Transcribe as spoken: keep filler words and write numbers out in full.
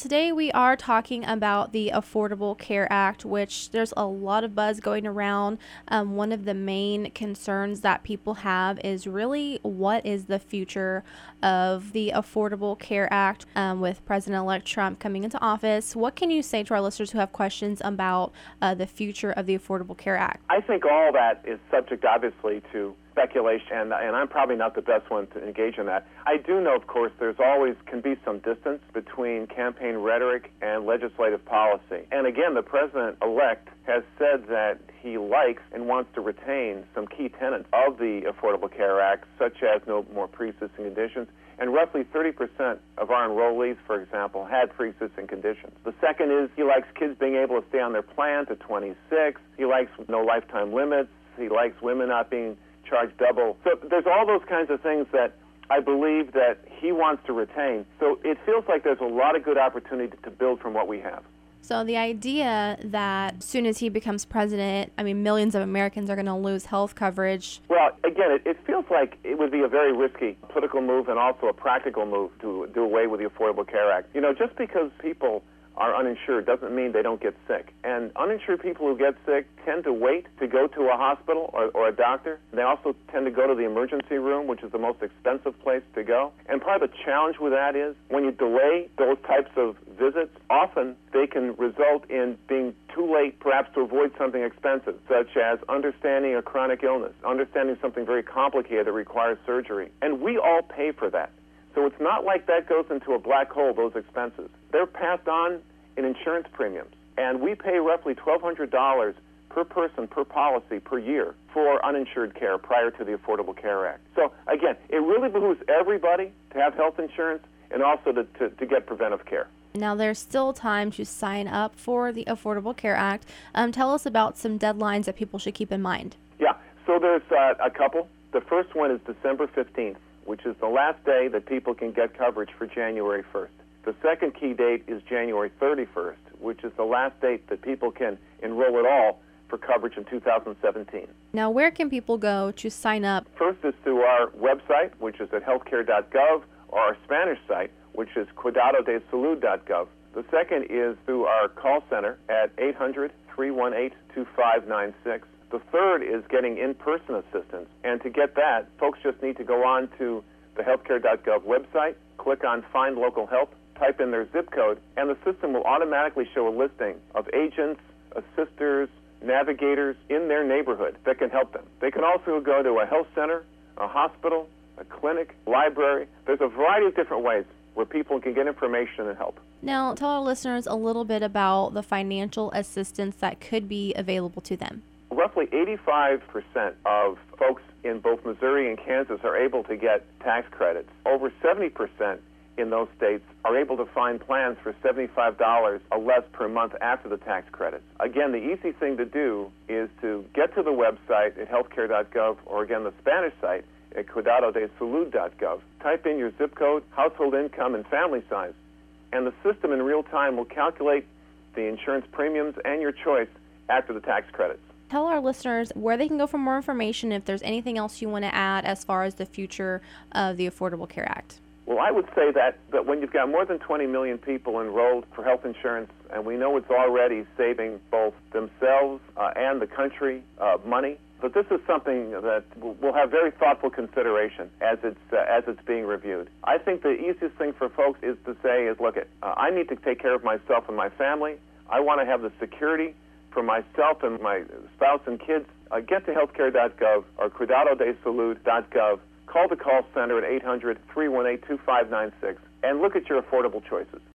today we are talking about the Affordable Care Act, which there's a lot of buzz going around. Um, one of the main concerns that people have is really what is the future of the Affordable Care Act um, with President-elect Trump coming into office. What can you say to our listeners who have questions about uh, the future of the Affordable Care Act? I think all that is subject, obviously, to speculation, and, and I'm probably not the best one to engage in that. I do know, of course, there's always can be some distance between campaign rhetoric and legislative policy. And again, the president-elect has said that he likes and wants to retain some key tenets of the Affordable Care Act, such as no more pre-existing conditions. And roughly thirty percent of our enrollees, for example, had pre-existing conditions. The second is he likes kids being able to stay on their plan to twenty-six. He likes no lifetime limits. He likes women not being charged double. So there's all those kinds of things that I believe that he wants to retain. So it feels like there's a lot of good opportunity to build from what we have. So the idea that as soon as he becomes president, I mean, millions of Americans are going to lose health coverage. Well, again, it, it feels like it would be a very risky political move and also a practical move to do away with the Affordable Care Act. You know, just because people are uninsured doesn't mean they don't get sick. And uninsured people who get sick tend to wait to go to a hospital or, or a doctor. They also tend to go to the emergency room, which is the most expensive place to go. And part of the challenge with that is when you delay those types of visits, often they can result in being too late perhaps to avoid something expensive, such as understanding a chronic illness, understanding something very complicated that requires surgery. And we all pay for that. So it's not like that goes into a black hole, those expenses. They're passed on in insurance premiums. And we pay roughly twelve hundred dollars per person, per policy, per year for uninsured care prior to the Affordable Care Act. So, again, it really behooves everybody to have health insurance and also to, to, to get preventive care. Now, there's still time to sign up for the Affordable Care Act. Um, tell us about some deadlines that people should keep in mind. Yeah, so there's uh, a couple. The first one is December fifteenth. Which is the last day that people can get coverage for January first. The second key date is January thirty-first, which is the last date that people can enroll at all for coverage in two thousand seventeen. Now, where can people go to sign up? First is through our website, which is at healthcare dot gov, or our Spanish site, which is cuidado de salud dot gov. The second is through our call center at eight hundred, three one eight, two five nine six. The third is getting in-person assistance, and to get that, folks just need to go on to the healthcare dot gov website, click on Find Local Help, type in their zip code, and the system will automatically show a listing of agents, assisters, navigators in their neighborhood that can help them. They can also go to a health center, a hospital, a clinic, library. There's a variety of different ways where people can get information and help. Now, tell our listeners a little bit about the financial assistance that could be available to them. Roughly eighty-five percent of folks in both Missouri and Kansas are able to get tax credits. Over seventy percent in those states are able to find plans for seventy-five dollars or less per month after the tax credits. Again, the easy thing to do is to get to the website at healthcare dot gov, or again, the Spanish site at cuidado de salud dot gov. Type in your zip code, household income, and family size, and the system in real time will calculate the insurance premiums and your choice after the tax credits. Tell our listeners where they can go for more information, if there's anything else you want to add as far as the future of the Affordable Care Act. Well, I would say that, that when you've got more than twenty million people enrolled for health insurance, and we know it's already saving both themselves uh, and the country uh, money, but this is something that will have very thoughtful consideration as it's uh, as it's being reviewed. I think the easiest thing for folks is to say is, look, it, uh, I need to take care of myself and my family. I want to have the security for myself and my spouse and kids. Uh, get to healthcare dot gov or cuidado de salud dot gov. Call the call center at eight hundred, three one eight, two five nine six and look at your affordable choices.